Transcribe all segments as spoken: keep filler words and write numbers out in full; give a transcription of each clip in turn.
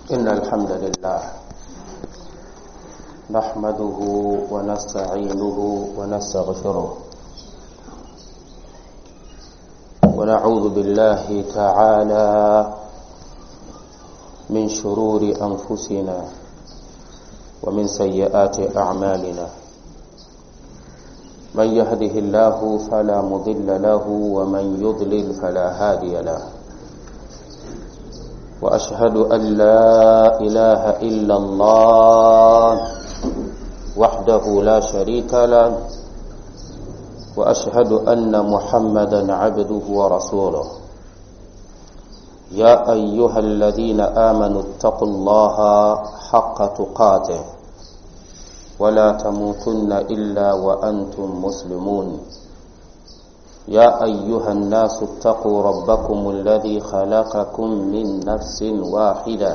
إن الحمد لله نحمده ونستعينه ونستغفره ونعوذ بالله تعالى من شرور أنفسنا ومن سيئات أعمالنا. من يهده الله فلا مضل له ومن يضلل فلا هادي له. وأشهد أن لا إله إلا الله وحده لا شريك له وأشهد أن محمدا عبده ورسوله. يا أيها الذين آمنوا اتقوا الله حق تقاته ولا تموتن إلا وأنتم مسلمون. يا أيها الناس اتقوا ربكم الذي خلقكم من نفس واحدة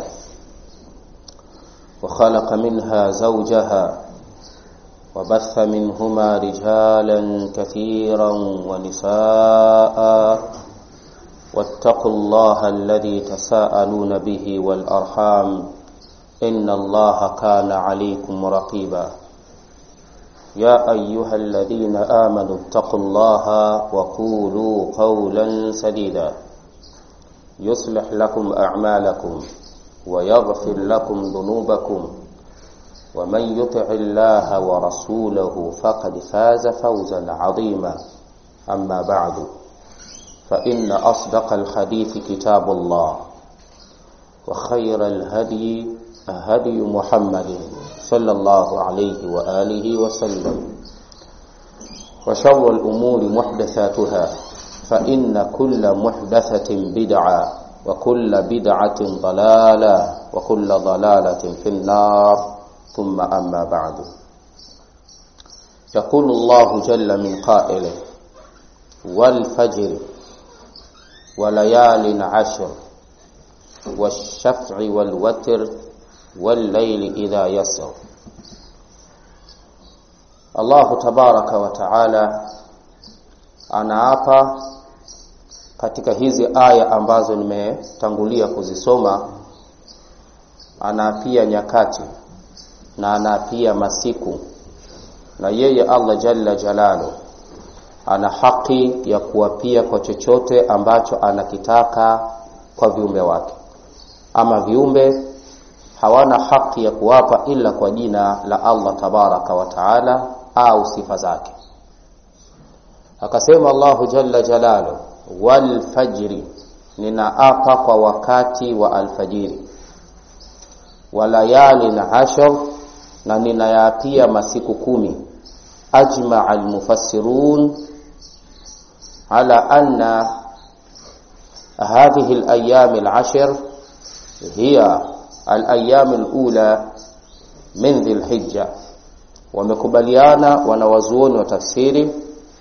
وخلق منها زوجها وبث منهما رجالا كثيرا ونساء واتقوا الله الذي تساءلون به والأرحام إن الله كان عليكم رقيبا. يا أيها الذين آمنوا اتقوا الله وقولوا قولا سديدا يصلح لكم أعمالكم ويغفر لكم ذنوبكم ومن يطع الله ورسوله فقد فاز فوزا عظيما. أما بعد فإن أصدق الحديث كتاب الله وخير الهدي هدي محمد صلى الله عليه وآله وسلم وشر الأمور محدثاتها فإن كل محدثة بدعة وكل بدعة ضلالة وكل ضلالة في النار. ثم أما بعد. يقول الله جل من قائله والفجر وليال عشر والشفع والوتر والليل إذا يسر. Allah tabaraka wa taala anaapa katika hizi aya ambazo nimetangulia kuzisoma, anaapia nyakati na anaapia masiku, na yeye Allah jalla jalalu ana haki ya kuapia kwa chochote ambacho anakitaka kwa viumbe wake. Ama viumbe hawana haki ya kuapa ila kwa jina la Allah tabaraka wa taala au sifa zake. Akasema Allahu jalla jalalu wal fajri, ninaapa kwa wakati wa alfajiri, walayalin ashar, na ninayaapia masiku kumi. Ajma almufassirun ala anna hadhihi alayam alashar hiya al-ayyam al-ula min dhil hijja. Wamekubaliana wanawazuoni wa tafsiri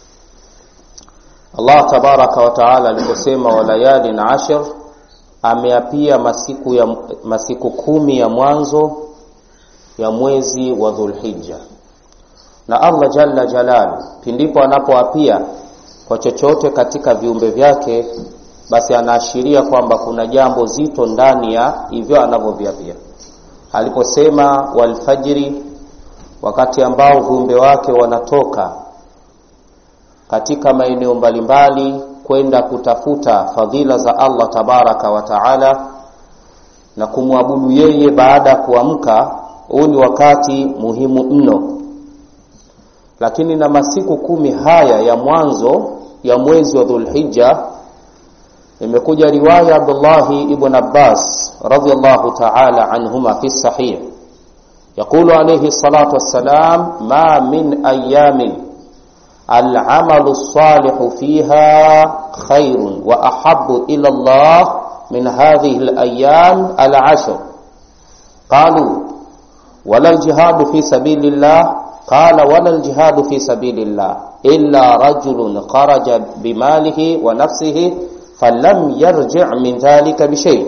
Allah tabaraka wa taala aliposema walayalin ashar, ameapia masiku ya masiku kumi ya mwanzo ya mwezi wa Dhulhijja. Na Allah jalla jalalu pindipo anapoapia kwa chochote katika viumbe vyake, basi anaashiria kwamba kuna jambo zito ndani ya hivyo anavyoviapia. Aliposema walfajri, wakati ambao viumbe wake wanatoka katika maeneo mbalimbali kwenda kutafuta fadhila za Allah tabaraka wa taala na kumwabudu yeye baada ya kuamka, huu ni wakati muhimu mno. Lakini na masiku kumi haya ya mwanzo ya mwezi wa Dhulhijja, imekuja riwaya Abdullah ibn Abbas radhiyallahu ta'ala anhuma fi sahih, يقول عليه الصلاة والسلام ما من أيام العمل الصالح فيها خير وأحب إلى الله من هذه الأيام العشر. قالوا ولا الجهاد في سبيل الله؟ قال ولا الجهاد في سبيل الله إلا رجل خرج بماله ونفسه فلم يرجع من ذلك بشيء.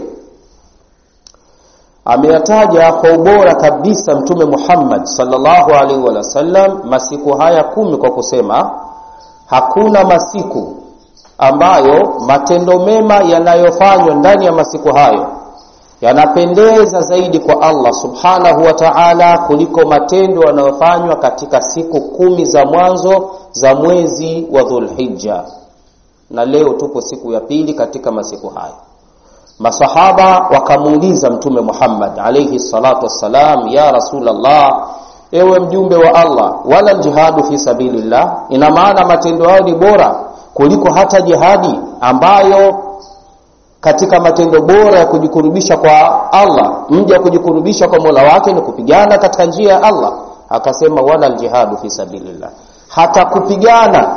Ameyataja kwa ubora kabisa Mtume Muhammad sallallahu alaihi wa sallam masiku haya kumi kwa kusema hakuna masiku ambayo matendo mema yanayofanywa ndani ya masiku hayo yanapendeza zaidi kwa Allah subhanahu wa ta'ala kuliko matendo yanayofanywa katika siku kumi za mwanzo za mwezi wa Dhulhijja. Na leo tupo siku ya pili katika masiku haya. Masahaba wakamuuliza Mtume Muhammad alayhi salatu wassalam, ya Rasulullah, ewe mjumbe wa Allah, wala jihadu fi sabilillah, ina maana matendo yao ni bora kuliko hata jihadi ambayo katika matendo bora ya kujikurubisha kwa Allah, mja kujikurubisha kwa Mola wake ni kupigana katika njia ya Allah? Akasema wala jihadu fi sabilillah, hata kupigana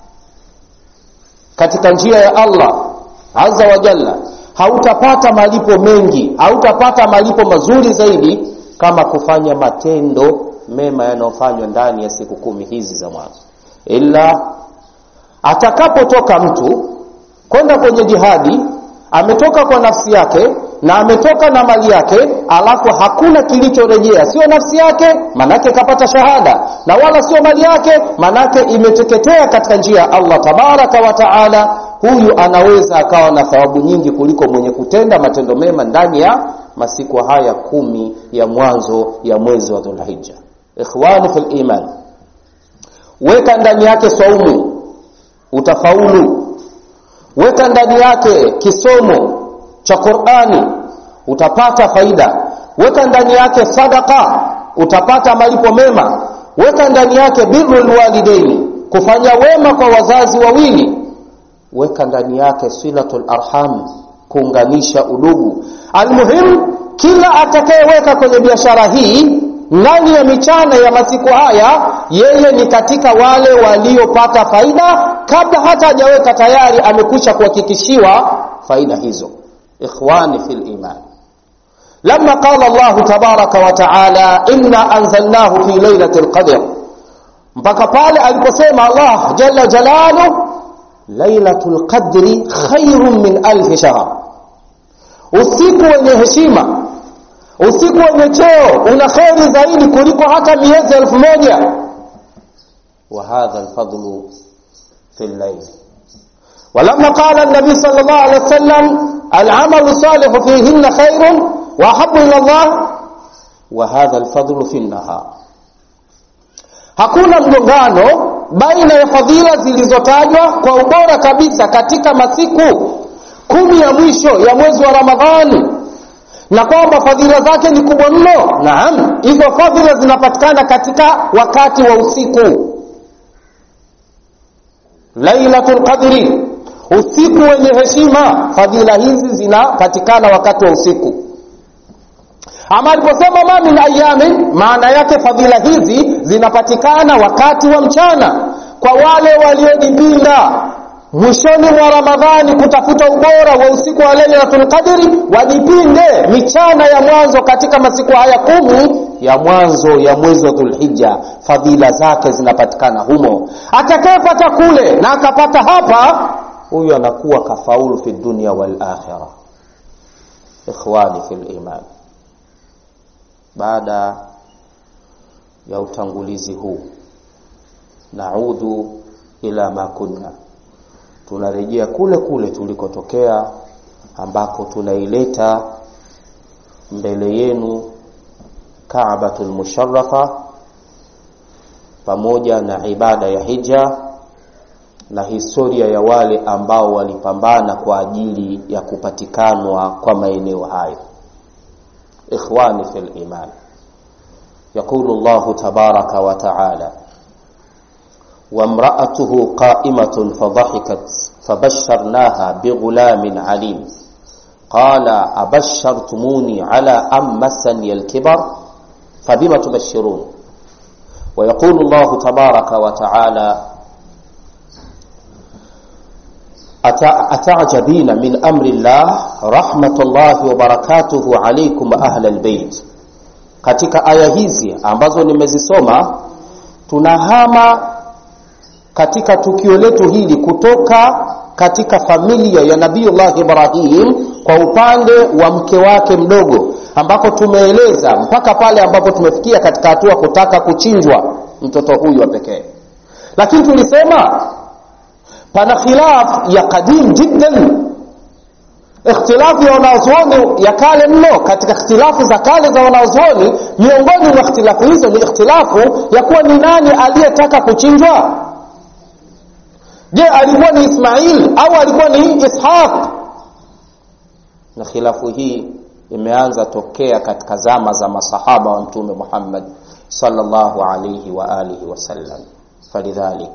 katika njia ya Allah azza wa jalla hautapata malipo mengi, hautapata malipo mazuri zaidi kama kufanya matendo mema yanayofanywa ndani ya siku kumi hizi za mwanzo. Ila atakapotoka mtu kwenda kwenye jihadi, ametoka kwa nafsi yake na ametoka na mali yake, alafu hakuna kilichorejea, sio nafsi yake, manake kapata shahada, na wala sio mali yake, manake imeteketea katika njia ya Allah tabaraka wa taala, huyu anaweza akawa na thawabu nyingi kuliko mwenye kutenda matendo mema ndani ya masiku haya kumi ya mwanzo ya mwezi wa Dhulhijja. Ikhwani fil iman, weka ndani yake saumu, utafaulu. Weka ndani yake kisomo cha Qur'ani, utapata faida. Weka ndani yake sadaqa, utapata malipo mema. Weka ndani yake birrul walidaini, kufanya wema kwa wazazi wawili. Weka ndani yake silatul arham, kuunganisha udugu. Almuhim, kila atakayeweka kwenye biashara hii ndani ya michana ya masiku haya, yeye ni katika wale waliopata faida kabla hata hajaweka, tayari amekwisha kuhakikishiwa faida hizo. Ikhwani fil iman, lamma qala Allah tabaraka wa taala inna anzalnahu fi lailatul qadr, mpaka pale aliposema Allah jalla jalaluhu lailatul qadri khairun min alf shahr, usiku wenye heshima, usiku wenye cheo una khairi zaidi kuliko hata miezi elfu moja. Wa hadha alfadlu fi al-layl. Walamma qala an-nabi sallallahu alayhi wasallam al-amalu salihu fihinna khairun wa habbu ila Allah wa hadha alfadlu fi an-nahar. Hakuna mgongano baina ya fadhila zilizotajwa kwa ubora kabisa katika masiku kumi ya mwisho ya mwezi wa Ramadhani, na kwamba fadhila zake ni kubwa mno. Naam, hizo fadhila zinapatikana katika wakati wa usiku. Lailatul Qadri, usiku wenye heshima, fadhila hizi zinapatikana wakati wa usiku. Ama aliposema ma min ayyamin, maana yake fadhila hizi zinapatikana wakati wa mchana kwa wale waliojipinda mwishoni mwa Ramadhani kutafuta ubora wa usiku wa Lailatul Qadri, wajipinde michana ya mwanzo katika masiku haya kumi ya mwanzo ya mwezi wa Dhulhijja, fadhila zake zinapatikana humo. Atakayepata kule na akapata hapa, huyu anakuwa kafaulu fi dunya wal akhirah. Ikhwani fil iman, baada ya utangulizi huu, naudhu ila ma kunna, tunarejea kule kule tulikotokea, ambako tunaileta mbele yenu Kaabatul Musharrafa pamoja na ibada ya hija na historia ya wale ambao walipambana kwa ajili ya kupatikanwa kwa maeneo hayo. Ikhwani fil iman, يقول الله تبارك وتعالى وامرأته قائمة فضحكت فبشرناها بغلام عليم قال أبشرتموني على أن مسني الكبر فبما تبشرون. ويقول الله تبارك وتعالى أتعجبين من أمر الله رحمة الله وبركاته عليكم أهل البيت. Katika aya hizi ambazo nimezisoma, tunahama katika tukio letu hili kutoka katika familia ya Nabiiullah Ibrahim kwa upande wa mke wake mdogo, ambako tumeeleza mpaka pale ambapo tumefikia katika hatua kutaka kuchinjwa mtoto huyu wa pekee. Lakini tulisema pana khilaf ya qadim jiddan Ikhtilafu ya wanazuoni ya kale mno, katika ikhtilafu za kale za wanazuoni, miongoni mwa ikhtilafu hizo ni ikhtilafu ya kuwa ni nani aliyetaka kuchinjwa. Je, alikuwa ni Ismail au alikuwa ni Ishaq? Na khilafu hii imeanza tokea katika zama za masahaba wa Mtume Muhammad sallallahu alayhi wa alihi wasallam. Falidhalik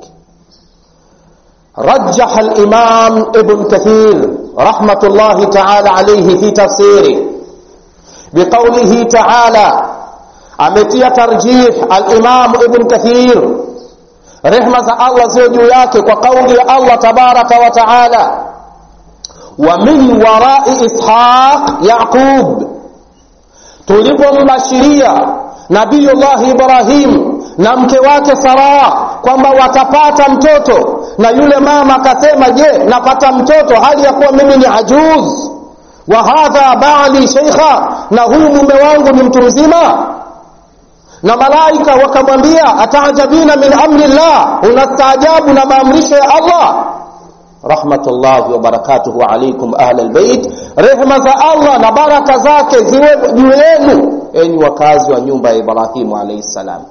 رجح الإمام ابن كثير رحمة الله تعالى عليه في تفسيره بقوله تعالى، أمتي ترجيح الإمام ابن كثير رحمة الله زوجياك وقول الله تبارك وتعالى ومن وراء إسحاق يعقوب. تلقوا مبشرية نبي الله إبراهيم na mke wake Sara kwamba watapata mtoto, na yule mama akasema, je, napata mtoto hali ya kuwa mimi ni ajuz, wa hadha ba'li shaykha, na huyu mume wangu ni mtu mzima. Na malaika wakamwambia, ataajabina min amri Allah, unastaajabu na maamrisho ya Allah. Rahmatullahi wa barakatuhu alaykum ahla albayt, rehema za Allah na baraka zake ziwe juu yenu enyi wakazi wa nyumba ya Ibrahimu alayhi salam.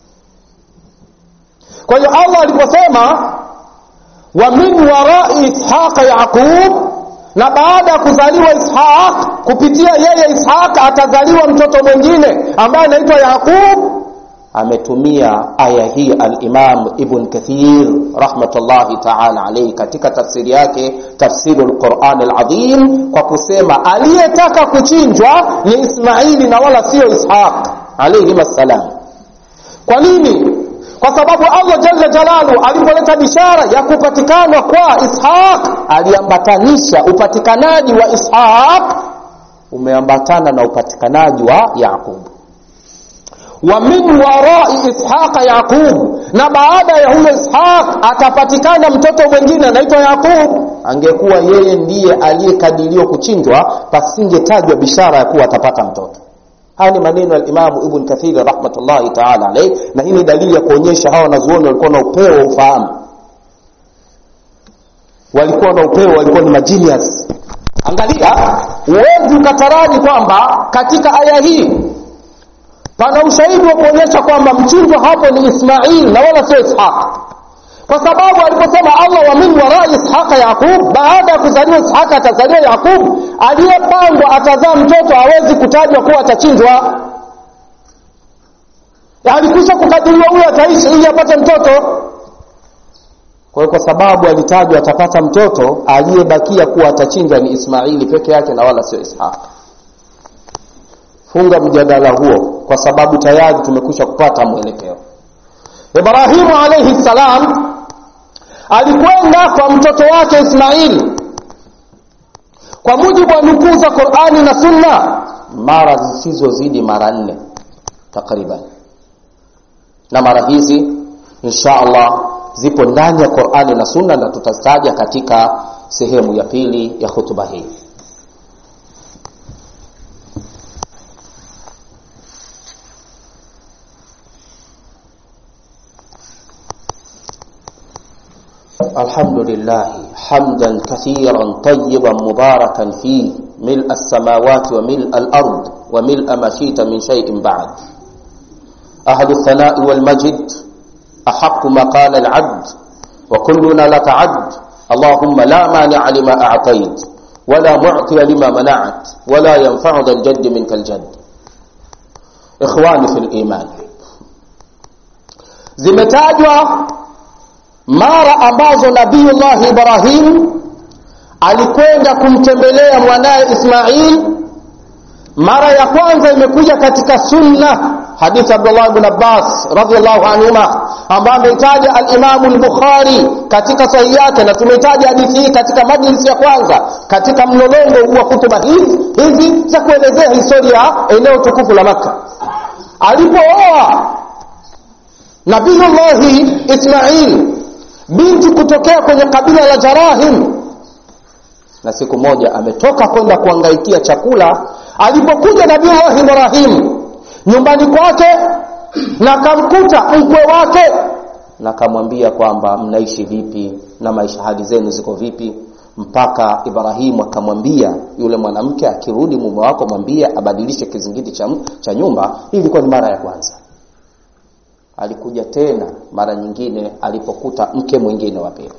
Kwa hiyo Allah aliposema wa min wara'i Ishaq Yaqub, na baada ya kuzaliwa Ishaq, kupitia yeye Ishaq atazaliwa mtoto mwingine ambaye anaitwa Yaqub, ametumia aya hii al-Imam Ibn Kathir rahmatullahi ta'ala alayhi katika tafsiri yake Tafsirul Quran al-Azim kwa kusema aliyetaka kuchinjwa ni Ismaili na wala sio Ishaq alayhi assalam. Kwa nini? Kwa sababu Allah jalla jalalu alipoleta bishara ya kupatikana kwa Ishaq, aliambatanisha upatikanaji wa Ishaq umeambatana na upatikanaji wa Yaqub. Wa min wara'i Ishaq Yaqub, na baada ya huyo Ishaq atapatikana mtoto mwingine anaitwa Yaqub. Angekuwa yeye ndiye aliyekadiriwa kuchinjwa, pasingetajwa bishara ya kuwa atapata mtoto. Haya ni maneno ya Imam Ibn Kathir rahmatullahi ta'ala alayhi, na hii ni dalili ya kuonyesha hawa wanazuoni walikuwa na upeo wa ufahamu. Walikuwa na upeo, walikuwa ni magenius. Angalia, uwezi ukataraji kwamba katika aya hii pana ushahidi wa kuonyesha kwamba mchinjwa hapo ni Ismail na wala sio Ishaq. Kwa sababu aliposema Allah wa min wara Ishaq Yaqub, baada ya kuzaliwa Ishaq atazaliwa Yaqub, aliyepangwa atazaa mtoto hawezi kutajwa kuwa atachinjwa. Alikwisha kukadiriwa huyo ataishi ili apate mtoto. Kwa hiyo kwa sababu alitajwa atapata mtoto, aliyebakia kuwa atachinjwa ni Ismaili peke yake na wala sio Ishaq. Funga mjadala huo kwa sababu tayari tumekwisha kupata mwelekeo. Ibrahim alayhi salam alikwenda kwa mtoto wake Ismail, kwa mujibu wa nukuu za Qur'ani na Sunna, mara zisizozidi mara nne takriban. Na mara hizi insha Allah zipo ndani ya Qur'ani na Sunna, na tutazitaja katika sehemu ya pili ya hutuba hii. الحمد لله حمدا كثيرا طيبا مباركا فيه ملء السماوات وملء الأرض وملء ما شئت من شيء بعد. أهل الثناء والمجد أحق ما قال العبد وكلنا لك عبد. اللهم لا مانع لما أعطيت ولا معطي لما منعت ولا ينفع ذا الجد منك الجد. إخواني في الإيمان, zimetajwa mara ambazo Nabiiullah Ibrahim alikwenda kumtembelea mwanae Ismail. Mara ya kwanza imekuja katika Sunna, hadithi Abdullah ibn Abbas radhiyallahu anhuma, ambaye ametaja al-Imam al-Bukhari katika sahihi yake, na tumetaja hadithi hii katika majlisi ya kwanza katika mlolongo wa hutuba hizi hizi za kuelezea historia eneo tukufu la Makkah. Alipooa Nabiiullah Ismail binti kutokea kwenye kabila la Jarahim, na siku moja ametoka kwenda kuangaikia chakula, alipokuja Nabiiullah Ibrahim nyumbani kwake na kamkuta mkwe wake, na kamwambia kwamba mnaishi vipi na maisha hali zenu ziko vipi. mpaka Ibrahimu akamwambia yule mwanamke, akirudi mume wako mwambie abadilishe kizingiti cha, cha nyumba. Hii ilikuwa ni mara ya kwanza. Alikuja tena mara nyingine alipokuta mke mwingine wa pili.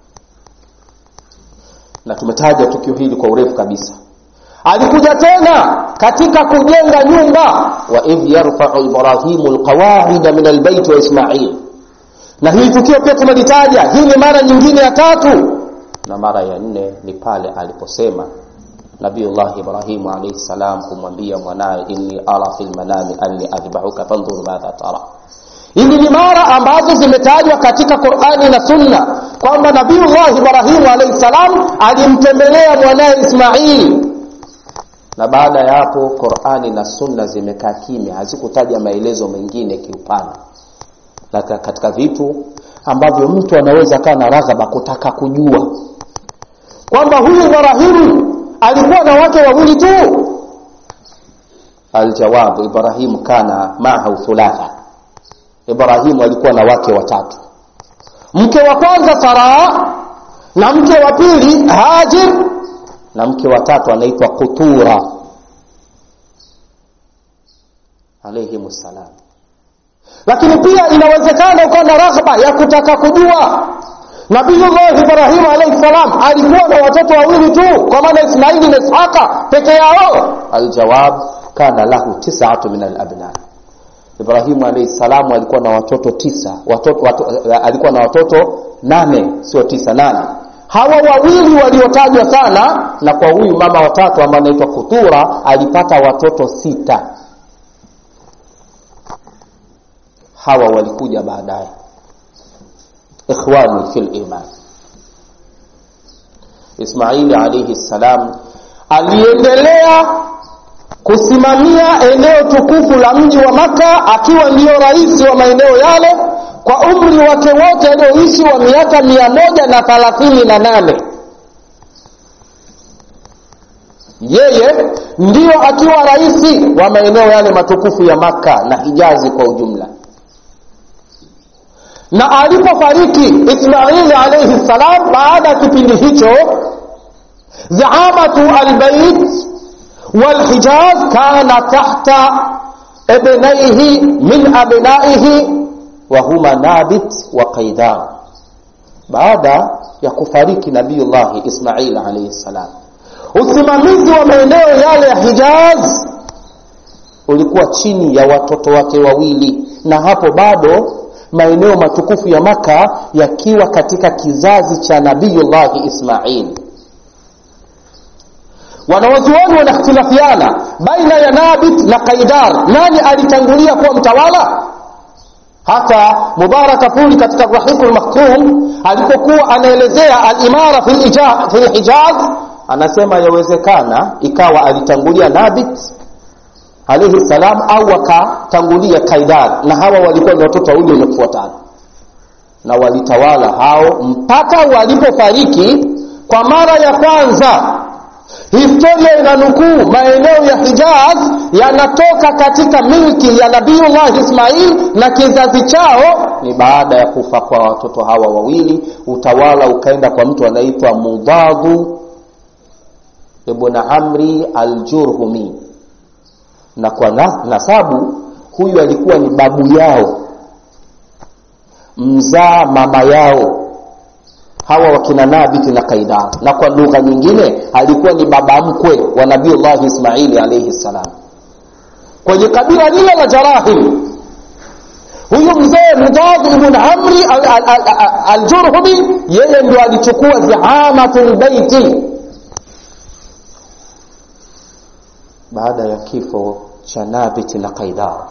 Na tumetaja tukio hili kwa urefu kabisa. Alikuja tena katika kujenga nyumba, wa idh yarfa'u Ibrahimu alqawa'ida min albayt wa Ismail. Na hili tukio pia tumelitaja, hii ni mara nyingine ya tatu. Na mara ya nne ni pale aliposema Nabiullah Ibrahim alayhi salam kumwambia mwanae, inni ara fil manami anni adhbahuka fanzur madha tara. Hizi ni mara ambazo zimetajwa katika Qur'ani na Sunna kwamba Nabiullah Ibrahim alayhi salam alimtembelea mwanae Ismail. Na baada ya hapo Qur'ani na Sunna zimekaa kimya, hazikutaja maelezo mengine kiupana. Na katika vitu ambavyo mtu anaweza kana na raghaba kutaka kujua kwamba huyu Ibrahim alikuwa na wake wawili tu, aljawabu, Ibrahim kana ma'ahu thulatha. Ibrahim alikuwa na wake watatu. Mke wa kwanza Sara, na mke wa pili Hajir, na mke wa tatu anaitwa Qutura alayhimus salam. Lakini pia inawezekana ukawa na raghaba ya kutaka kujua Nabiullah Ibrahim alayhi salam alikuwa na watoto wawili tu, kwa maana Ismaili na Ishaqa peke yao. Aljawab, kana lahu tis'atu min al-abna. Ibrahim alayhi salam alikuwa na watoto tisa, watoto, watoto alikuwa na watoto nane, sio tisa, nane. Hawa wawili waliotajwa sana, na kwa huyu mama watatu ambaye anaitwa Qutura alipata watoto sita. Hawa walikuja baadaye. Ikhwani fil iman, Ismaili alayhi salam aliendelea kusimamia eneo tukufu la mji wa Maka akiwa ndio rais wa maeneo yale kwa umri wake wote alioishi wa miaka mia moja na thelathini na nane. Yeye ndio akiwa rais wa maeneo yale matukufu ya Maka na Hijazi kwa ujumla. Na alipofariki Ismaili alayhi salam, baada ya kipindi hicho, zaamatu albayt walhijaz kana tahta ibnaihi min abnaihi wa huma Nabit wa Qaidar. Baada ya kufariki Nabiullah Ismaili alayhi salam, usimamizi wa maeneo yale ya Hijaz ulikuwa chini ya watoto wake wawili, na hapo bado maeneo matukufu ya Maka yakiwa katika kizazi cha Nabiullah Ismail. Wanawazuoni wanakhtilafiana baina ya Nabit na Qaidar, nani alitangulia kuwa mtawala. Hata Mubarakafuri katika Rahiqul Maktum alipokuwa anaelezea al-imara fil ijaz fil Hijaz, anasema yawezekana ikawa alitangulia Nabit alayhi salam au akatangulia Qaidar, na hawa walikuwa ni watoto wawili waliofuatana, na walitawala hao mpaka walipofariki. Kwa mara ya kwanza historia inanukuu maeneo ya Hijaz yanatoka katika milki ya Nabiullah Ismail na kizazi chao ni baada ya kufa kwa watoto hawa wawili. Utawala ukaenda kwa mtu anaitwa Mudadhu ibn Amri al-Jurhumi, na kwa nasabu huyu alikuwa ni babu yao, mzaa mama yao hawa wakina Nabit na Qaidar, na kwa lugha nyingine alikuwa ni baba mkwe wa Nabiullah Ismaili alayhi salam. Kwenye kabila lile la Jarahim, huyu mzee Mudadh ibn Amri al-Jurhumi yeye ndio alichukua zahamatul baiti baada ya kifo cha Nabit na Qaidar.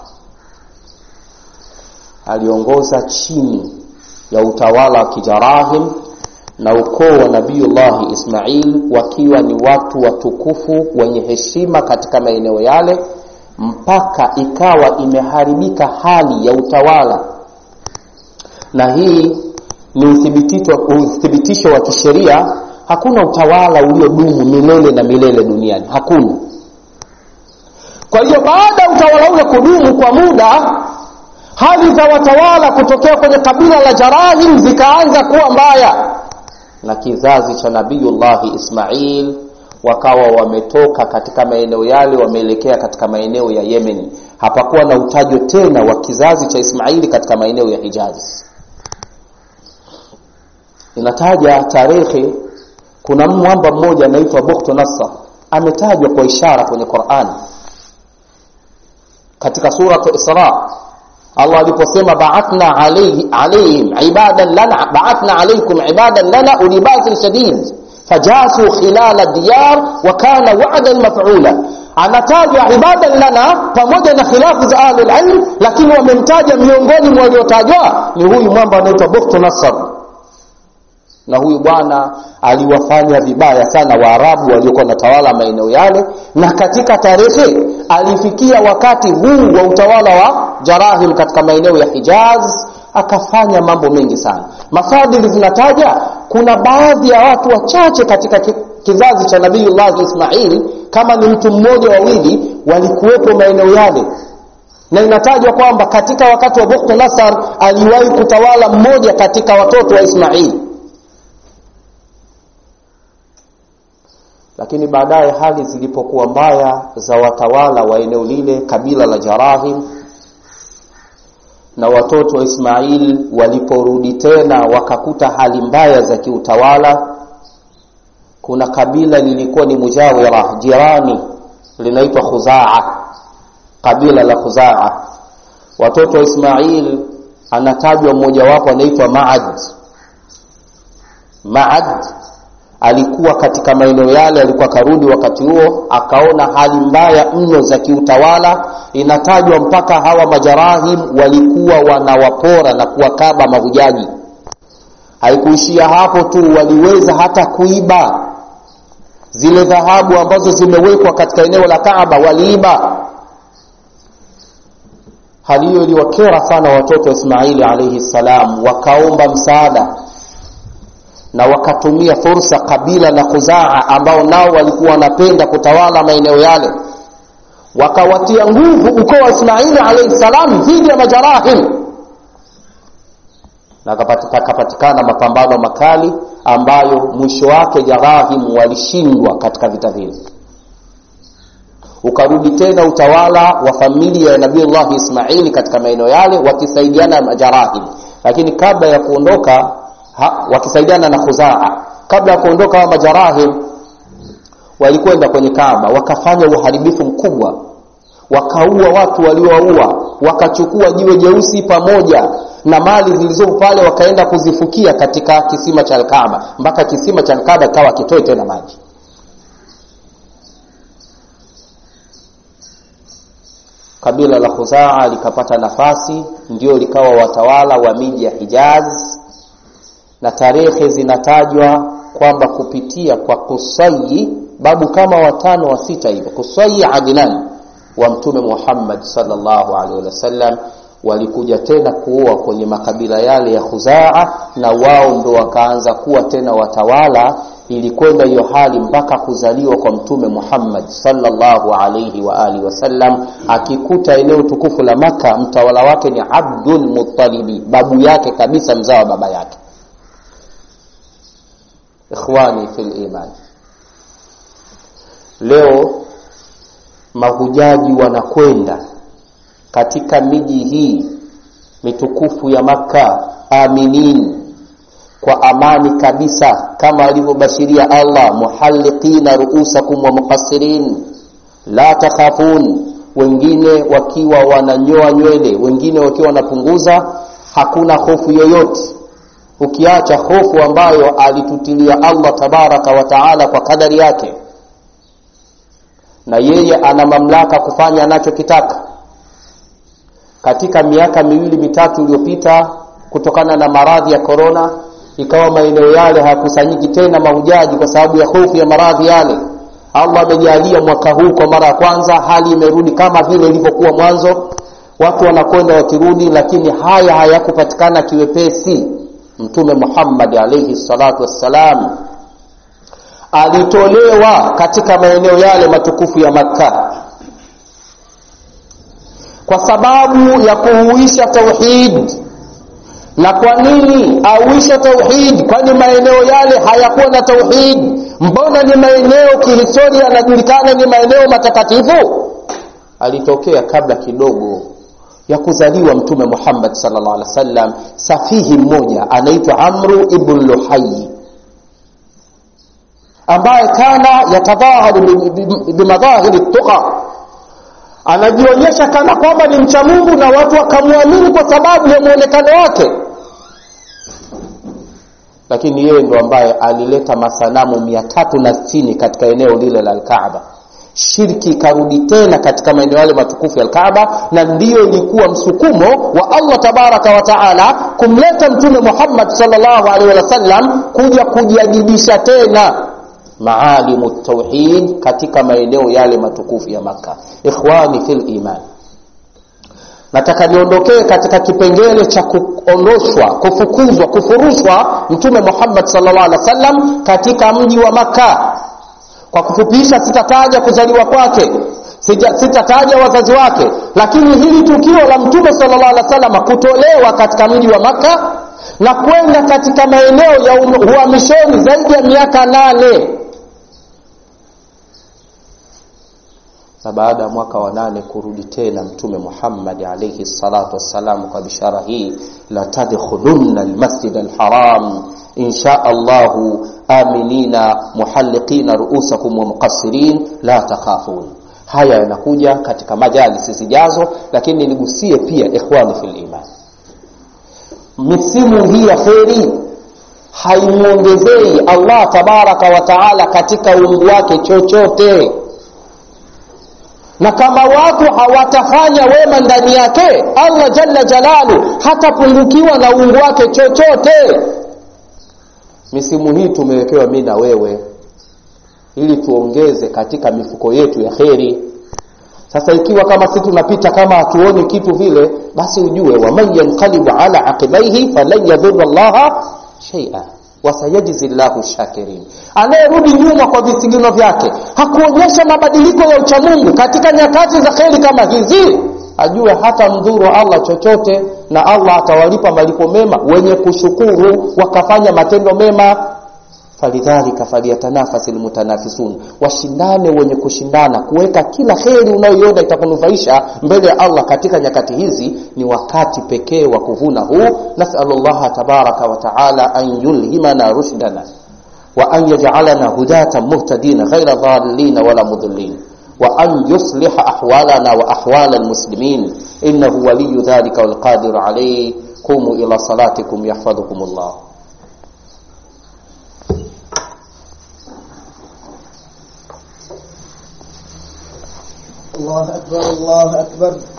Aliongoza chini ya utawala wa Kijarahim na ukoo wa Nabiullah Ismail wakiwa ni watu watukufu wenye heshima katika maeneo yale, mpaka ikawa imeharibika hali ya utawala. Na hii ni uthibitisho uthibitisho wa kisheria. Hakuna utawala uliodumu milele na milele duniani, hakuna. Kwa hiyo baada utawala ule kudumu kwa muda, hali za watawala kutokea kwenye kabila la Jarahim zikaanza kuwa mbaya. na kizazi cha Nabiyullah Ismail wakawa wametoka katika maeneo yale wameelekea katika maeneo ya Yemen. Hapakuwa na utajo tena wa kizazi cha Ismaili katika maeneo ya Hijaz. Inataja tarehe, kuna mwamba mmoja anaitwa Bukhtu Nasr ametajwa kwa ishara kwenye Qur'an katika sura Isra. Allah aliposema ba'athna alayhi alayhim ibadan lana ba'athna alaykum ibadan lana uli ba'sin shadid fajasu khilala diyar wa kana wa'dan maf'ula. Anatajwa ibadan lana pamoja na khilafu za ahlul ilm, lakini wamemtaja miongoni mwa waliotajwa ni huyu mwamba anaitwa Bukhtu Nasr. Na huyu bwana aliwafanya vibaya sana Waarabu waliokuwa wanatawala maeneo yale, na katika tarehe alifikia wakati huu wa utawala wa Jarahim katika maeneo ya Hijaz akafanya mambo mengi sana. Mafadhili zinataja kuna baadhi ya watu wachache katika kizazi cha Nabiyullah Ismail, kama ni mtu mmoja wawili, walikuwepo maeneo yale. Na inatajwa kwamba katika wakati wa Bukhtu Nasr aliwahi kutawala mmoja katika watoto wa Ismail. Lakini baadaye hali zilipokuwa mbaya za watawala wa eneo lile, kabila la Jarahim, na watoto wa Ismail waliporudi tena wakakuta hali mbaya za kiutawala, kuna kabila lilikuwa ni mujawira jirani linaitwa Khuzaa, kabila la Khuzaa. Watoto wa Ismail anatajwa mmoja wapo anaitwa Ma'ad. Ma'ad alikuwa katika maeneo yale, alikuwa karudi wakati huo, akaona hali mbaya mno za kiutawala. Inatajwa mpaka hawa Majarahim walikuwa wanawapora na kuwakaba mahujaji. Haikuishia hapo tu, waliweza hata kuiba zile dhahabu ambazo zimewekwa katika eneo la Kaaba, waliiba. Hali hiyo iliwakera sana watoto wa Ismaili alayhi salam, wakaomba msaada na wakatumia fursa kabila la Khuzaa ambao nao walikuwa wanapenda kutawala maeneo yale, wakawatia nguvu ukoo wa Ismaili alayhi salam dhidi ya Majarahim, na kapatikana mapambano makali ambayo mwisho wake Jarahim walishindwa katika vita vile. Ukarudi tena utawala wa familia ya Nabiyullah Ismaili katika maeneo yale wakisaidiana na Majarahim. Lakini kabla ya kuondoka ha, wakisaidiana na Khuzaa, kabla ya kuondoka wa Majarahim walikwenda kwenye Kaaba, wakafanya uharibifu mkubwa, wakaua watu waliowaua, wakachukua jiwe jeusi pamoja na mali zilizopo pale, wakaenda kuzifukia katika kisima cha Kaaba, mpaka kisima cha Kaaba kawa kitoi tena maji. Kabila la Khuzaa likapata nafasi, ndio likawa watawala wa miji ya Hijaz, na tarehe zinatajwa kwamba kupitia kwa Qusay, babu kama watano wa sita hivyo, Qusay Adnan wa Mtume Muhammad sallallahu alaihi wasallam, walikuja tena kuoa kwenye makabila yale ya Khuzaa, na wao ndo wakaanza kuwa tena watawala. Ilikwenda hiyo hali mpaka kuzaliwa kwa Mtume Muhammad sallallahu alaihi wa alihi wasallam, akikuta eneo tukufu la Maka mtawala wake ni Abdul Muttalib, babu yake kabisa, mzao wa baba yake. Ikhwani fil iman, leo mahujaji wanakwenda katika miji hii mitukufu ya Maka aminin, kwa amani kabisa, kama alivyobashiria Allah, muhalliqina ruusakum wa muqassirin la takhafun, wengine wakiwa wananyoa nywele, wengine wakiwa wanapunguza, hakuna hofu yoyote, ukiacha hofu ambayo alitutilia Allah tabaraka wa taala kwa kadari yake, na yeye ana mamlaka kufanya anachokitaka. Katika miaka miwili mitatu iliyopita, kutokana na maradhi ya corona, ikawa maeneo yale hayakusanyiki tena mahujaji kwa sababu ya hofu ya maradhi yale. Allah amejalia mwaka huu kwa mara ya kwanza hali imerudi kama vile ilivyokuwa mwanzo, watu wanakwenda wakirudi, lakini haya hayakupatikana kiwepesi. Mtume Muhammad alayhi salatu wassalam alitolewa katika maeneo yale matukufu ya Makka kwa sababu ya kuhuisha tauhid Na kwa nini auisha tauhid? Kwani maeneo yale hayakuwa na tauhid? Mbona ni maeneo kihistoria yanajulikana ni maeneo matakatifu? Alitokea kabla kidogo ya kuzaliwa Mtume Muhammad sallallahu alaihi wasallam safihi mmoja anaitwa Amru ibn Luhay, ambaye kana yatadhaharu bimadhahiri tuqa, anajionyesha kana kwamba ni mcha Mungu na watu wakamwamini kwa sababu ya muonekano wake. Lakini yeye ndo ambaye alileta masanamu mia tatu na sitini katika eneo lile la Al-Kaaba. Shirki karudi tena katika maeneo yale matukufu ya Al-Kaaba, na ndiyo ilikuwa msukumo wa Allah tabaraka wa taala kumleta Mtume Muhammad sallallahu alaihi wasallam kuja kujiadibisha tena maalimu tauhid katika maeneo yale matukufu ya Makkah. Ikhwani fil iman, nataka niondokee katika kipengele cha kuondoshwa, kufukuzwa, kufurushwa Mtume Muhammad sallallahu alaihi wasallam katika mji wa Makkah. Kwa kufupisha, sitataja kuzaliwa kwake, sitataja wazazi wake, lakini hili tukio la Mtume sallallahu alaihi wasallam kutolewa katika mji wa Makkah na kwenda katika maeneo ya uhamishoni zaidi ya miaka nane, na baada ya mwaka wa nane kurudi tena Mtume Muhammad alayhi salatu wassalam kwa bishara hii, la tadkhulunna almasjid alharam insha Allah aminina muhalliqina ru'usakum wa muqassirin la takhafun. Haya yanakuja katika majalisi zijazo, lakini nigusie pia ikhwani fil iman, misimu hii ya kheri haimuongezei Allah tabaraka wa taala katika uungu wake chochote, na kama watu hawatafanya wema ndani yake, Allah jalla jalalu hatapungukiwa na uungu wake chochote. Misimu hii tumewekewa mimi na wewe ili tuongeze katika mifuko yetu ya kheri. Sasa ikiwa kama sisi tunapita kama hatuoni kitu vile, basi ujue wa man yanqalibu ala aqibaihi falan yadhurra Allah shay'a wa sayajzi Allahu shakirin. Anayerudi nyuma kwa visigino vyake, hakuonyesha mabadiliko ya uchamungu katika nyakati za kheri kama hizi, ajue hata mdhuru Allah chochote, na Allah atawalipa malipo mema wenye kushukuru wakafanya matendo mema. Falidhalika faliyatanafasil mutanafisun, washindane wenye kushindana kuweka kila kheri unayoiona itakunufaisha mbele ya Allah katika nyakati hizi. Ni wakati pekee wa kuvuna huu. Nas'alullaha tabaraka wa taala an yulhimana rushdana wa an yaj'alana hudatan muhtadin ghayra dhallin wala mudillin, wa an yusliha ahwalana wa ahwal almuslimin, innahu waliyyu dhalika wal qadiru alayhi. Qumu ila salatikum yahfazukumullah. الله أكبر الله أكبر.